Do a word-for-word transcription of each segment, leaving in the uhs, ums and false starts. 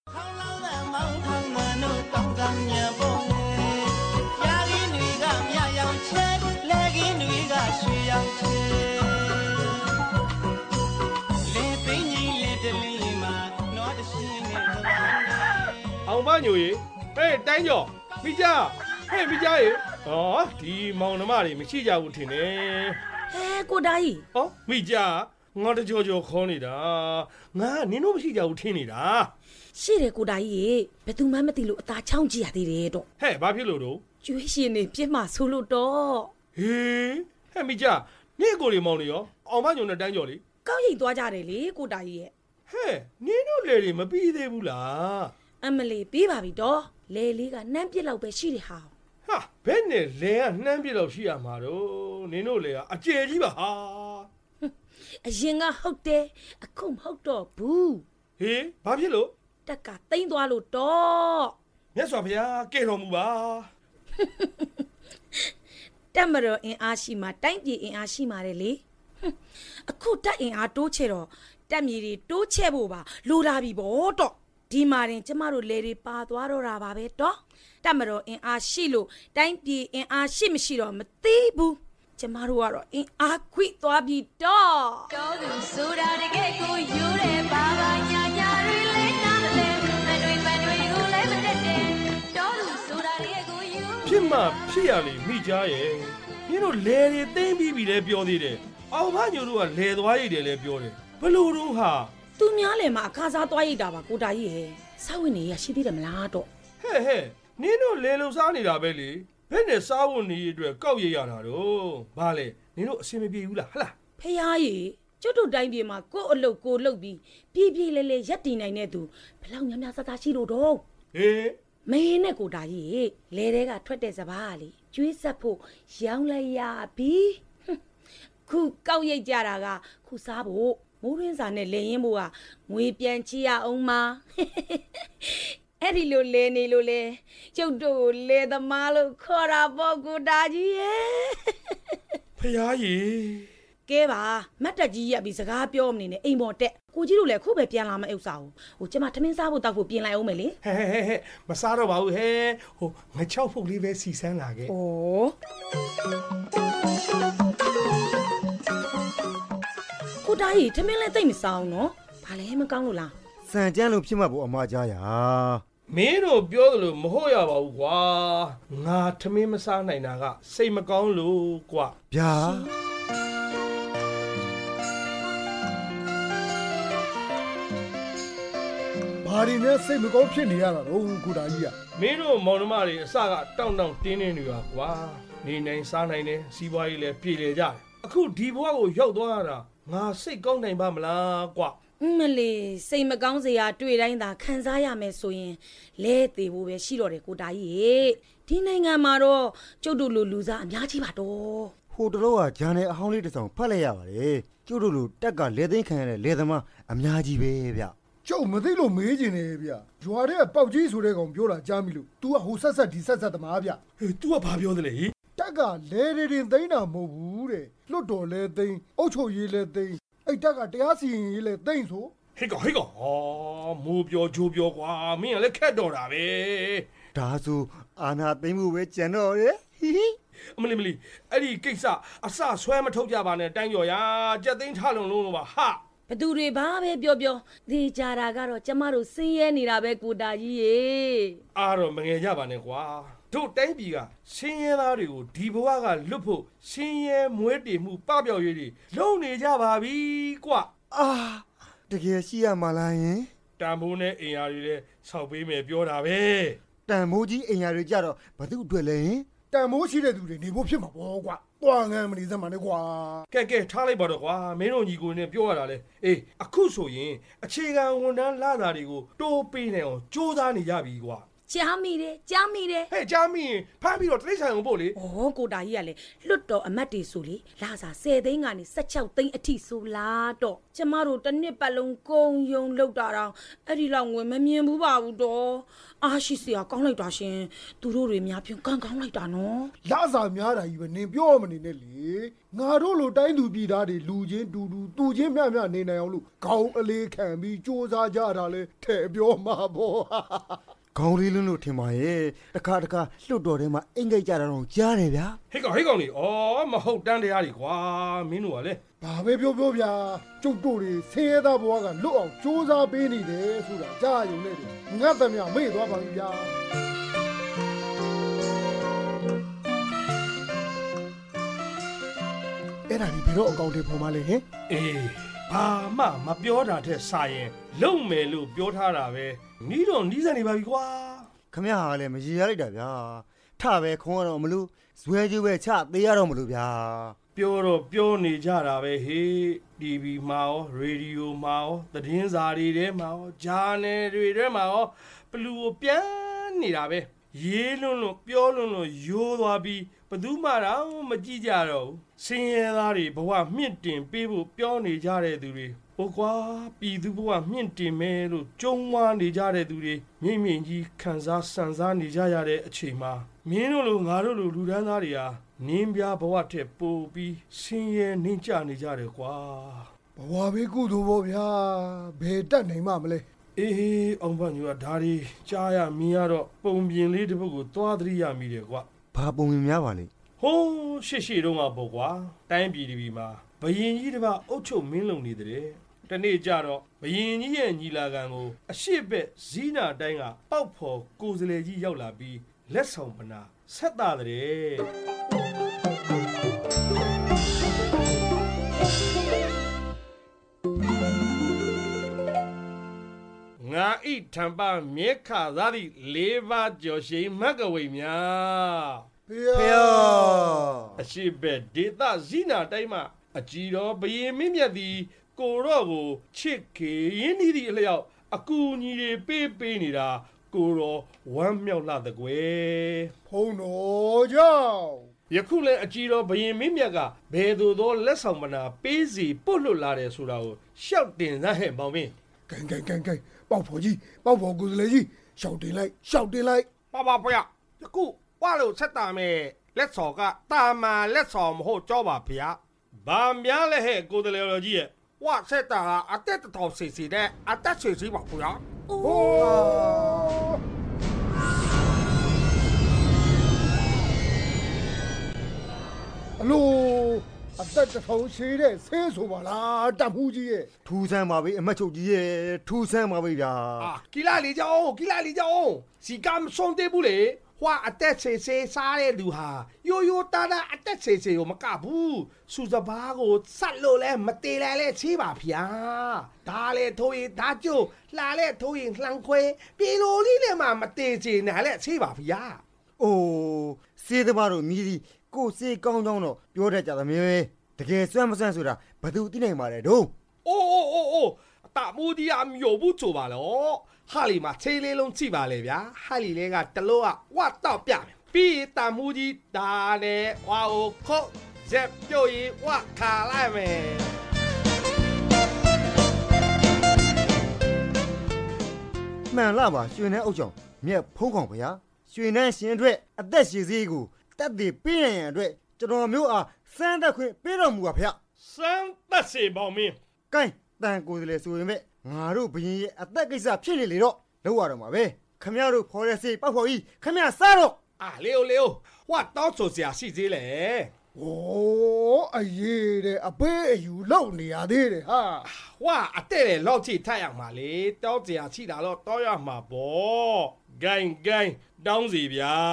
အောင်မညိုရေဟဲ့တိုင်းကျော်မိကြဟဲ့မိကြရေဟောဒီမောင်နှမတွေမရှိကြဘူးထင်တယ်ဟဲကိုတာကြီးဟောမိကြငါတကြောကြောခေါ်နေတာငါနင်တို့မရှိကြဘူးထင်နေတာရှိတယ်ကိုတာကြီးရေဘယ်သူမှမသိလို့အသာချောင်းကြည့်ရသေးတယ်တော့ဟဲ့ဘာဖြစ်လို့တော့ကျွေးရှင်နေပြစ်မှဆိုလို့တော့ဟေးဟဲ့မိကြနေ့ကိုလေမောင်နေရောအောင်မညိုနဲ့တိုင်းကျော်လေကောက်ရိတ်သွားကြတယ်လေကိုတာကြီးရဲ့ဟဲ့နင်တို့လေတွေမပြီးသေးဘူးလားအမလီပြီးပါပြီတော့လေလေးကနှမ်းပြစ်လောက်ပဲရှိတယ်ဟာဟာဘယ်နဲ့လဲကနှမ်းပြစ်လောက်ရှိရမှာတော့နင်တို့လေကအကျယ်ကြီးပါဟာအရင်ကဟုတ်တယ်အခုမဟုတ်တော့ဘူးဟေးဘာဖြစ်လို့တက်ကတိမ့်သွားလို့တော့မြတ်စွာဘုရားကဲတော်မူပါတက်မတော်အင်အားရှိမှတိုင်းပြည်အင်အားရှိမှတယ်လေအခုတက်အင်အားတိုးချဲ့တော့တက်မြေတွေတိုးချဲ့ဖို့ပါလိုလာပြီပေါ့တော့ဒီမှာရင်ကျမတို့လေတွေပါသွားတော့တာပါပဲတော့တက်မတော်အင်အားရှိလို့တိုင်းပြည်အင်အားရှိမရှိတော့မသိဘူးကျမတို့ကတော့အင်အားခွိသွားပြီတော့တော်သူဆိုတာတကယ်ကိုယူတယ်ပါပါညာညာတွေလဲနားလဲမတွေမတွေကိုလဲမတက်တယ်တော်သူဆိုတာတကယ်ကိုယူဖြစ်မှဖြစ်ရလေမိကြရဲ့မင်းတို့လေတွေသိမ့်ပြီးပြီလဲပြောသေးတယ်အောင်မညိုတို့ကလေသွားရည်တယ်လဲပြောတယ်ဘလို့တော့ဟာသူများလည်းမအခါစားသွားရိတ်တာပါကိုတာကြီးရဲ့စောက်ဝင်နေရရှိသေးတယ်မလားတော့ဟဲ့ဟဲ့နင်းတို့လေလုံစားနေတာပဲလေဘယ်နဲ့စားဖို့နေအတွက်ကောက်ရရတာတော့ဘာလဲနင်တို့အဆင်မပြေဘူးလားဟလားဖះကြီးကျွတ်တို့တိုင်းပြည်မှာကို့အလုတ်ကိုလုတ်ပြီးပြေးပြေးလဲလဲရက်တည်နိုင်တဲ့သူဘလောက်များများစားစားရှိလို့တော့ဟေးမင်းနဲ့ကိုတာကြီးလဲတဲကထွက်တဲ့စပားလေကျွေးဆက်ဖို့ရောင်းလိုက်ရပြီခုကောက်ရိတ်ကြတာကခုစားဖို့မိုးရင်းစာနဲ့လဲရင်ဖို့ကငွေပြန်ချီရအောင်မအဲ့ဒီလိုလဲနေလို့လဲကျုပ်တို့လဲသမားလို့ခေါ်တာပေါ့ကိုတာကြီးရဲ့ဖះကြီးကဲပါမတ်တက်ကြီးရက်ပြီးစကားပြောမနေနဲ့အိမ်ပေါ်တက်ကိုကြီးတို့လည်းခုပဲပြန်လာမဥစ္စာဘူးဟိုကျမထမင်းစားဖို့တောက်ဖို့ပြင်လိုက်အောင်မယ်လေဟဲ့ဟဲ့ဟဲ့မစားတော့ပါဘူးဟဲ့ဟိုငချောက်ဖုတ်လေးပဲစီစမ်းလာခဲ့ဩကိုတာကြီးထမင်းလည်းသိမ့်မစားအောင်နော်ဘာလဲမကောင်းလို့လားစံကြမ်းလို့ဖြစ်မှပေါ့အမကြားရမင်းတို့ပြောသလိုမဟုတ်ရပါဘူးကွာငါထမင်းမစားနိုင်တာကစိတ်မကောင်းလို့ကွာဗျာဘာဒီနဲ့စိတ်မကောင်းဖြစ်နေရတာတော့ကိုတာကြီးကမင်းတို့မောင်နှမတွေအစကတောင့်တောင့်တင်းတင်းနေပါကွာနေနိုင်စားနိုင်တယ်စီးပွားရေးလည်းပြေလေကြတယ်အခုဒီဘဝကိုရောက်သွားရတာငါစိတ်ကောင်းနိုင်ပါမလားကွာမလေးစိတ်မကောင်းစရာတွေ့တိုင်းသာခံစားရမယ်ဆိုရင်လဲသေးဖို့ပဲရှိတော့တယ်ကိုတာကြီးရေဒီနိုင်ငံမှာတော့ကျုပ်တို့လိုလူစားအများကြီးပါတော့ဟိုတလောကဂျန်နယ်အဟောင်းလေးတစ်စောင်ဖတ်လိုက်ရပါတယ်ကျုပ်တို့လိုတက်ကလဲသိမ်းခံရတဲ့လဲသမားအများကြီးပဲဗျကျုပ်မသိလို့မေးချင်တယ်ဗျရွာတဲ့ပေါက်ကြီးဆိုတဲ့ကောင်ပြောတာကြားမိလို့ तू ကဟိုဆက်ဆက်ဒီဆက်ဆက်သမားဗျဟေး तू ကဘာပြောသလဲဟိတက်ကလဲတွေတင်သိမ်းတာမဟုတ်ဘူးတဲ့လွတ်တော်လဲသိမ်းအုတ်ချုပ်ရေးလဲသိမ်းအဲ့တက်ကတရားစီရင်ရေးလဲသိမ်းဆိုဟေးကောင်ဟေးကောင်ဟာမိုးပြောဂျိုးပြောကွာမင်းကလည်းခက်တော့တာပဲဒါဆိုအာနာသိမ်းမှုပဲကြံတော့တယ်ဟီဟီအမလီမလီအဲ့ဒီကိစ္စအစဆွဲမထုတ်ကြပါနဲ့တိုင်းကျော်ရာကြက်သိန်းထလုံးလုံးလို့ပါဟာဘသူတွေဘာပဲပြောပြောဒီကြတာကတော့ကျမတို့စင်းရဲနေတာပဲကိုတာကြီးရေအားတော့မငယ်ကြပါနဲ့ကွာတို့တိုင်းပြည်ကစင်းရဲသားတွေကိုဒီဘဝကလွတ်ဖို့စင်းရဲမွေးတည်မှုပပျောက်ရေးတွေလုံနေကြပါပြီကွာအာတကယ်ရှိရမှာလားယင်တန်ဖိုးနဲ့အင်အားတွေလည်းဆောက်ပေးမယ်ပြောတာပဲတန်မိုးကြီးအင်အားတွေကြတော့ဘသူအတွက်လဲယင်တန်မိုးရှိတဲ့သူတွေနေဖို့ဖြစ်မှာပေါ့ကွာတွားငန်းမနေစမ်းပါနဲ့ကွာကဲကဲထားလိုက်ပါတော့ကွာမင်းတို့ညီကိုနဲ့ပြောရတာလေအေးအခုဆိုရင်အခြေခံဝန်ထမ်းလာတာတွေကိုတိုးပေးနေအောင်စူးစမ်းနေကြပြီကွာကြားမိတယ်ကြားမိတယ်ဟဲ့ကြားမိရင်ဖမ်းပြီးတော့တိရစ္ဆာန်ကိုပို့လေဩကိုတာကြီးကလေလွတ်တော်အမတ်တွေဆိုလေလာစာ၁၀သိန်းကနေ၁၆သိန်းအထိဆိုလားတော့ကျမတို့တစ်နှစ်ပတ်လုံးကုံယုံလောက်တာတော့အဲ့ဒီလောက်ငွေမမြင်ဘူးပါဘူးတော့အားရှိစရာကောင်းလိုက်တာရှင်သူတို့တွေများဖြင့်ကန်ကောင်းလိုက်တာနော်လာစားများတာကြီးပဲနင်ပြောမနေနဲ့လေငါတို့လိုတိုင်းသူပြည်သားတွေလူချင်းတူတူတူချင်းမျှမျှနေနိုင်အောင်လို့ခေါင်းအလေးခံပြီးစ조사ကြတာလဲထဲပြောမှာပေါ့ခေါင်းလေးလွန်းလို့ထင်ပါရဲ့တခါတခါလှုပ်တော်ထဲမှာအင်္ဂိတ်ကြတာတော့ကြားတယ်ဗျာဟဲ့ကောင်ဟဲ့ကောင်လေဩမဟုတ်တန်းတရားတွေကွာမင်းတို့ကလေဘာပဲပြောပြောဗျာကျုပ်တို့တွေဆင်းရဲသားဘဝကလွတ်အောင်စ조사ပေးနေတယ်ဆိုတာကြားရုံနဲ့ငတ်သမျှမေ့သွားပါပြီဗျာအဲ့ဒါဒီဘယ်တော့အကောင့်တွေပေါ်မှာလဲဟင်အေးဘာမှမပြောတာတဲ့စာရင်လုံမယ်လို့ပြောထားတာပဲနီးတော့နီးစံနေပါပြီကွာခမရဟာလည်းမရေရလိုက်တာဗျာထပဲခုံးရတော့မလို့ဇွဲကျူးပဲချသေးရတော့မလို့ဗျာပြောတော့ပြောနေကြတာပဲဟေး တီဗီ မှာရောရေဒီယိုမှာရောသတင်းစာတွေထဲမှာရောဂျာနယ်တွေထဲမှာရောဘလူကိုပြန်နေတာပဲရေးလွန်းလွန်းပြောလွန်းလွန်းရိုးသွားပြီးဘသူမှတော့မကြည့်ကြတော့ဘူးစင်ရဲသားတွေဘဝမြင့်တင်ပေးဖို့ပြောနေကြတဲ့သူတွေဟိုကွာပြည်သူဘဝမြင့်တင်မယ်လို့ကြုံဝါနေကြတဲ့သူတွေမြင့်မြင့်ကြီးခံစားစံစားနေကြရတဲ့အချိန်မှာမင်းတို့လိုငါတို့လိုလူဒန်းသားတွေဟာနင်းပြဘဝထက်ပိုပြီးဆင်းရဲနှင်းကြနေကြတယ်ကွာဘဝဘေးကုသိုလ်ပေါ့ဗျာဘယ်တက်နိုင်မှမလဲအေးအောင်ပန်ကြီးကဒါဒီကြားရမြင်ရတော့ပုံပြင်လေးတစ်ပုဒ်ကိုသွားသတိရမိတယ်ကွာဘာပုံမြင်များပါလဲဟိုးရှေ့ရှေ့တုန်းကပေါ့ကွာတိုင်းပြည်တစ်ပြည်မှာဘယင်ကြီးတစ်ပါးအုပ်ချုပ်မင်းလုံနေတယ်တနေ့ကျတော့ဘယင်ကြီးရဲ့ညီလာခံကိုအရှိဘက်ဇီးနာတိုင်းကပေါက်ဖော်ကိုယ်စလေကြီးရောက်လာပြီးလက်ဆောင်ပနာဆက်တာတဲ့ငါဤထံပါမြေခါသားသည့်လေးပါးကျော်ရှိမကဝိများဖေဖေယအရှိဘက်ဒေသဇီနာတိုင်းမှာအကြီးတော်ဘယင်မင်းမြတ်သည်ကိုရော့ကိုချစ်ခေရင်းနှီးသည့်အလျောက်အကူအညီတွေပေးပေးနေတာကိုရောဝမ်းမြောက်လှတဲ့ကွယ်ဖုံးတော်ကြောင့်ယခုလည်းအကြီးတော်ဘယင်မင်းမြတ်ကဘယ်သို့သောလက်ဆောင်မနာပေးစီပုတ်လွတ်လာတယ်ဆိုတာကိုရှောက်တင်စမ်းဟဲ့မောင်မင်းကန်ကန်ကန်ကန်ပေါက်ဖော်ကြီးပေါက်ဖော်ကိုယ်စလေကြီးရှောက်တင်လိုက်ရှောက်တင်လိုက်ပါပါဖေယယခုဝါလို့ဆက်တာမဲ့လက်စော်ကတာမန်လက်စော်မဟုတ်ကြောပါဗျာဘာများလဲဟဲ့ကိုယ်တလေတော်ကြီးရဲ့ဝါဆက်တာအတက်တော်စီစီတဲ့အတက်စီစီပါဗျာဟိုအလိုအသက်တစ်ထောင်ရှိတဲ့ဆင်းဆိုပါလားတမှုကြီးရဲ့ထူးဆန်းပါပြီအမတ်ချုပ်ကြီးရဲ့ထူးဆန်းပါပြီဗျာ啊，基拉里家哦，基拉里家哦，是咁双地不嘞？哇，阿得谁谁啥嘞路哈？悠悠哒哒阿得谁谁又么干不？数着八个杀落嘞，没得来嘞，七八片，打嘞投影打酒，拉嘞投影浪亏，比罗里嘞嘛没得劲，拿嘞七八片。 အိုးစေးသမားတို့မြည်ဒီကိုစေးကောင်းကောင်းတော့ပြောတတ်ကြသမေတကယ်စွမ်းမစွမ်းဆိုတာဘယ်သူသိနိုင်ပါလဲတို့哦哦哦哦，大木的啊，有不做吧喽？哈里嘛，车里拢七八嘞ဗျာ，哈里嘞个得路啊，我到边，比大木的大嘞，我有靠，这就以我卡来没。 မှန်လားပါရွှေနှဲအုပ်ချောင်မြက်ဖုံးကောင်ဗျာရွှေနှဲရှင်အတွက်အသက်ရှည်စည်းကိုတက်တည်ပေးနိုင်ရန်အတွက်ကျွန်တော်မျိုးအားစမ်းသက်ခွင့်ပေးတော်မူပါဗျာ三得四报名， ကဲတန်ကိုယ်စလေဆိုရင်မဲ့ငါတို့ဘရင်ရဲ့အသက်ကိစ္စဖြစ်နေလေတော့လောက်ရတော့မှာပဲခမရတို့ဖော်ရစေပေါ့ဖော်ကြီးခမရစားတော့啊，溜溜，我到处下细节嘞。 โอ้အရေးတဲ့အပေးအယူလောက်နေရသေးတယ်ဟာ我阿得嘞老起太阳嘛嘞，到这起来了都要嘛啵，干干当时边。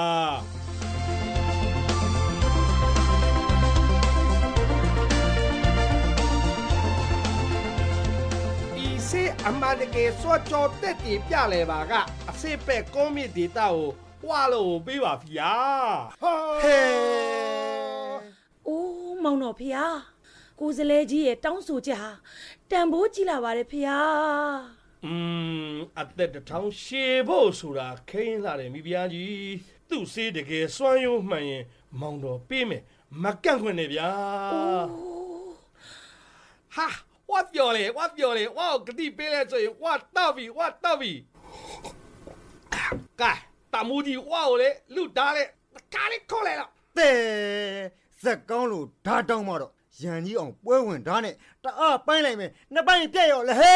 အမှန်တကယ်စွတ်ကြောတက်တည်ပြလဲပါကအစစ်ပဲကုန်းမြစ်ဒေတာကိုဝါလို့ပေးပါဗျာဟာဟဲအိုးမောင်တော်ဖေဟာကိုယ်စလဲကြီးရဲ့တောင်းဆိုချက်ဟာတန်ဖိုးကြည့်လာပါတယ်ဖေဟာဟอืมအသက်တစ်ထောင်ရှည်ဖို့ဆိုတာခိန်းလာတယ်မိဖုရားကြီးသူ့စေးတကယ်စွမ်းရိုးမှန်ရင်မောင်တော်ပေးမယ်မကန့်ခွင့်နဲ့ဗျာဟာဝတ်ပြောလေဝတ်ပြောလေဝါကတိပေးလဲဆိုရင်ဝတ်တော့ပြီဝတ်တော့ပြီကဲတမူကြီးဝါကိုလေလူတားလေကားလေးခေါ်လိုက်တော့တဲ့ဇက်ကောင်းလို့ဓာတောင်းမတော့ရန်ကြီးအောင်ပွဲဝင်ဓာနဲ့တအားပိုင်းလိုက်မယ်နှစ်ပိုင်းပြက်ရောလေဟဲ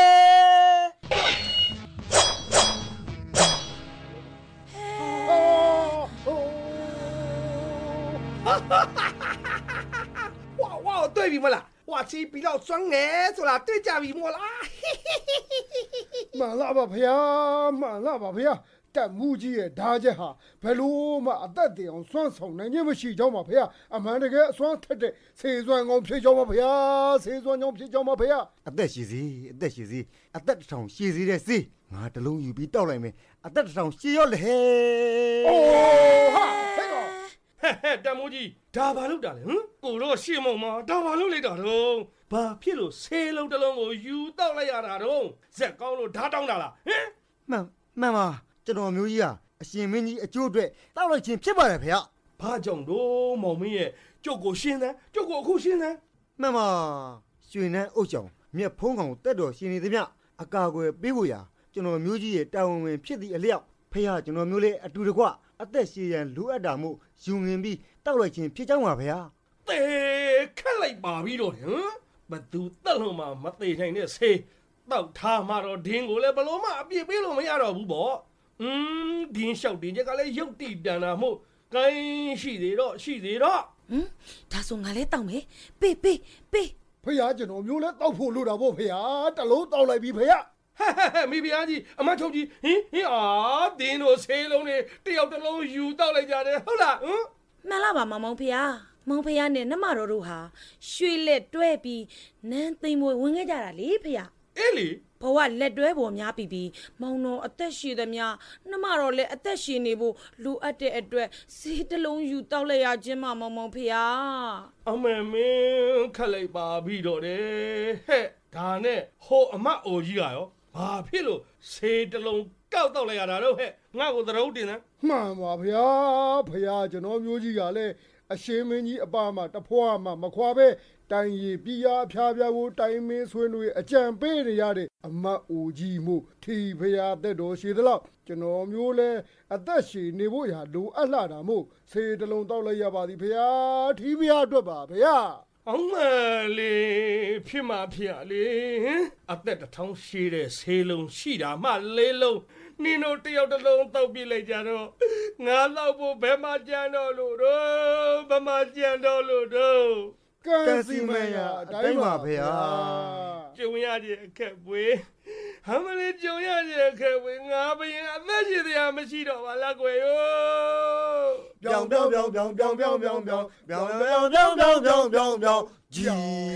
哇哇对比么啦哇这比较酸哎说啦对家比么啦မှန်လားပါဗျာမှန်လားပါဗျာတက်မှုကြီးရဲ့ဓာချက်ဟာဘယ်လို့မှအသက်တည်အောင်စွန့်ဆောင်နိုင်ခြင်းမရှိကြောင်းပါဗျာအမှန်တကယ်အစွမ်းထက်တဲ့ဆေးစွမ်းကောင်ဖြစ်ကြောင်းပါဗျာဆေးစွမ်းကြောင်းဖြစ်ကြောင်းပါဗျာအသက်ရှိစီအသက်ရှိစီအသက်တစ်ထောင်ရှိစီတဲ့စီငါတလုံးယူပြီးတောက်လိုက်မယ်အသက်တစ်ထောင်ရှိရောလေဟဲအိုးဟာဟဲ့ကောင်ဟဲ့ဟဲ့တမိုးကြီးဒါဘာလုပ်တာလဲဟမ်ကိုတော့ရှေ့မုံမှာဒါဘာလုပ်လိုက်တာတော့ဘာဖြစ်လို့ဆေးလုံးတစ်လုံးကိုယူတောက်လိုက်ရတာတော့ဇက်ကောင်းလို့ဓာတ်တောင်းတာလားဟမ်မှန်မှန်ပါကျွန်တော်မျိုးကြီးဟာအရှင်မင်းကြီးအကျိုးအတွက်တောက်လိုက်ခြင်းဖြစ်ပါတယ်ဖေ။ဘာကြောင့်တော့မောင်မင်းရဲ့ကျုပ်ကိုရှင်းတယ်ကျုပ်ကိုအခုရှင်းတယ်မှန်ပါရွှေနန်းအုပ်ချောင်မြက်ဖုံးကောင်တက်တော်ရှင်နေသမျှအကာအကွယ်ပေးဖို့ရာကျွန်တော်မျိုးကြီးရဲ့တာဝန်ဝင်ဖြစ်သည့်အလျောက်ဖေဟာကျွန်တော်မျိုးလေးအတူတကွအသက်ရှည်ရန်လိုအပ်တာမို့ယူငင်ပြီးတောက်လိုက်ခြင်းဖြစ်ကြောင်းပါဖေ။တေခက်လိုက်ပါပြီတော့ဟမ်ဘသူတက်လို့မှမသေးနိုင်တဲ့ဆေးတောက်ထားမှတော့ဒင်းကိုလည်းဘလို့မှအပြစ်ပေးလို့မရတော့ဘူးပေါ့อืมဒင်းလျှောက်တင်ချက်ကလည်းရုပ်တိတန်တာမို့ကိုင်းရှိသေးတော့ရှိသေးတော့ဟမ်ဒါဆိုငါလည်းတောက်မယ်ပေးပေးပေးဖေဟာကျွန်တော်မျိုးလည်းတောက်ဖို့လိုတာပေါ့ဖေဟာတလုံးတောက်လိုက်ပြီဖေဟာဟဲ့ဟဲ့မိဖုရားကြီးအမထုတ်ကြီးဟင်ဟင်အာဒင်းတို့ဆေးလုံးတွေတယောက်တစ်လုံးယူတောက်လိုက်ကြတယ်ဟုတ်လားဟမ်မှန်လားပါမောင်မောင်ဖုရားမောင်ဖုရားနဲ့နှမတော်တို့ဟာရွှေလက်တွဲပြီးနန်းသိမ်မွေဝင်ခဲ့ကြတာလေဖုရားအေးလေဘဝလက်တွဲပေါ်များပြီးပြီးမောင်တော်အသက်ရှည်သမျှနှမတော်လည်းအသက်ရှည်နေဖို့လိုအပ်တဲ့အတွက်စေးတစ်လုံးယူတောက်လိုက်ရခြင်းမမောင်မောင်ဖုရားအမေမင်းခက်လိုက်ပါပြီတော့တယ်ဟဲ့ဒါနဲ့ဟိုအမအိုကြီးကရောဘာဖြစ်လို့စေးတစ်လုံးကောက်တောက်လိုက်ရတာတော့ဟဲ့ငါ့ကိုသရုပ်တင်တယ်မှန်ပါဗျာဖုရားကျွန်တော်မျိုးကြီးကလည်းအရှင်မင်းကြီးအပါမှာတဖွာမှာမခွာပဲတိုင်ရီပြားဖျားဖျားကိုတိုင်မင်းဆွေးနွေးအကြံပေးနေရတဲ့အမတ်အိုကြီးမှုထီဖျားသက်တော်ရှိသလောက်ကျွန်တော်မျိုးလဲအသက်ရှည်နေဖို့ရာလိုအပ်လာတာမို့ဆေးတစ်လုံးတောက်လိုက်ရပါသည်ဖျားထီဖျားအတွက်ပါဖျားအောင်မလေးဖြစ်မှာဖြစ်လေအသက်တစ်ထောင်ရှည်တဲ့ဆေးလုံးရှိတာမှလေးလုံးနင်တို့တယောက်တစ်လုံးတောက်ပြလိုက်ကြတော့ငါတော့ဖို့ဘယ်မှာကြံတော့လို့တော့ဘယ်မှာကြံတော့လို့တော့ကံစီမရအတိုင်းပါဖေဟာကျုံရတဲ့အခက်ပွေဟမ်မလေးကျုံရတဲ့အခက်ပွေငါဘရင်အသက်ရှင်တရားမရှိတော့ပါလားကွယ်ယောပြောင်ပြောင်ပြောင်ပြောင်ပြောင်ပြောင်ပြောင်ပြောင်ပြောင်ပြောင်ပြောင်ပြောင်ပြောင်ပြောင်ပြောင်ဂျီ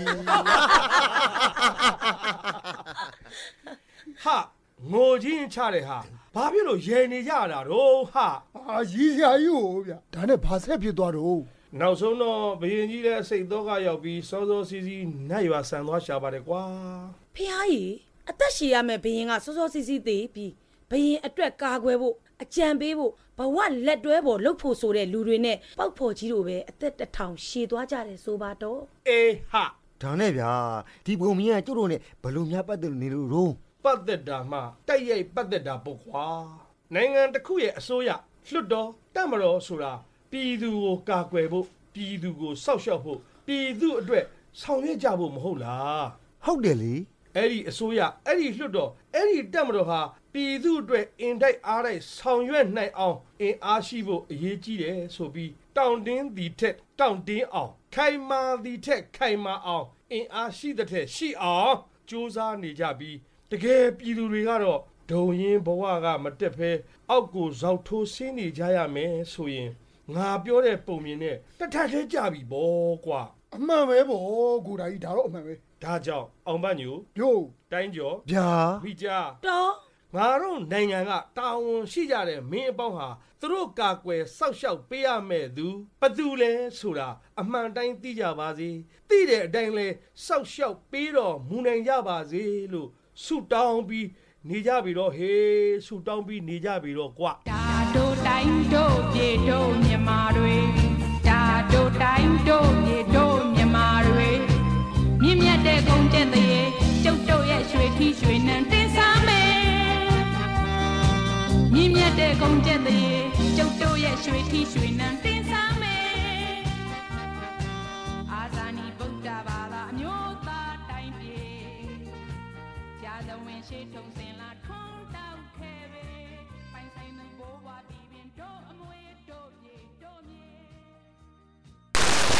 ဟာငိုချင်းချတဲ့ဟာဘာဖြစ်လို့ရေနေကြတာတော့ဟာအာရီးစရာကြီးဟိုဗျဒါနဲ့ဘာဆက်ဖြစ်သွားတော့နောက်ဆုံးတော့ဘရင်ကြီးလည်းစိတ်တော့ကရောက်ပြီးစောစောစီးစီးနတ်ရွာဆန်သွားရှာပါတယ်ကွာဖះကြီးအသက်ရှည်ရမယ်ဘရင်ကစောစောစီးစီးသေးပြီးဘရင်အတွက်ကာကွယ်ဖို့အကြံပေးဖို့ဘဝလက်တွဲပေါ်လှုပ်ဖို့ဆိုတဲ့လူတွေနဲ့ပေါက်ဖော်ကြီးတို့ပဲအသက်တစ်ထောင်ရှည်သွားကြတယ်ဆိုပါတော့အေးဟာဒါနဲ့ဗျာဒီပုံမြင်ကကျုပ်တို့နဲ့ဘလို့များပတ်သက်နေလို့ရောပတ်သက်တာမှတိုက်ရိုက်ပတ်သက်တာပေါ့ကွာနိုင်ငံတစ်ခုရဲ့အစိုးရလွှတ်တော်တပ်မတော်ဆိုတာပြည်သူကိုကာကွယ်ဖို့ပြည်သူကိုစောင့်ရှောက်ဖို့ပြည်သူအတွက်ဆောင်ရွက်ကြဖို့မဟုတ်လားဟုတ်တယ်လေအဲ့ဒီအစိုးရအဲ့ဒီလွှတ်တော်အဲ့ဒီတပ်မတော်ဟာပြည်သူအတွက်အင်တိုက်အားတိုက်ဆောင်ရွက်နိုင်အောင်အင်အားရှိဖို့အရေးကြီးတယ်ဆိုပြီးတောင့်တင်းသည်ထက်တောင့်တင်းအောင်ခိုင်မာသည်ထက်ခိုင်မာအောင်အင်အားရှိတဲ့ထက်ရှိအောင်ကြိုးစားနေကြပြီးတကယ်ပြည်သူတွေကတော့ဒုံရင်ဘဝကမတက်ဖဲအောက်ကိုဇောက်ထိုးဆင်းနေကြရမယ်ဆိုရင်ငါပြောတဲ့ပုံမြင်နဲ့တထထဲကြပြီဗောကွာအမှန်ပဲဗောကိုဒါကြီးဒါတော့အမှန်ပဲဒါကြောင့်အောင်ပန်းညိုပြို့တိုင်းကျော်ဗျာမိကြတော့ငါတို့နိုင်ငံကတာဝန်ရှိကြတဲ့မင်းအပေါင်းဟာသူတို့ကာကွယ်စောက်ရှောက်ပေးရမယ်သူဘသူလဲဆိုတာအမှန်တိုင်းသိကြပါစေသိတဲ့အတိုင်းလဲစောက်ရှောက်ပေးတော့မူနိုင်ကြပါစေလို့ဆုတောင်းပြီးနေကြပြီတော့ဟေးဆုတောင်းပြီးနေကြပြီတော့ကွာဒါတို့တိုင်းတို့ပြေတို့မြန်မာတွေဒါတို့တိုင်းတို့ပြေတို့မြန်မာတွေမြင့်မြတ်တဲ့ကုန်းကျက်တဲ့ကျုပ်တို့ရဲ့ရွှေထီးရွှေနံတင်စားမယ်မြင့်မြတ်တဲ့ကုန်းကျက်တဲ့ကျုပ်တို့ရဲ့ရွှေထီးရွှေနံတင်စားမယ်အာဇာနည်ဗုဒ္ဓဘာသာအမျိုးသားတိုင်းပြေရာဇဝင်ရှိထုံစင်လာထွန်းတောက်ခဲ့ပဲ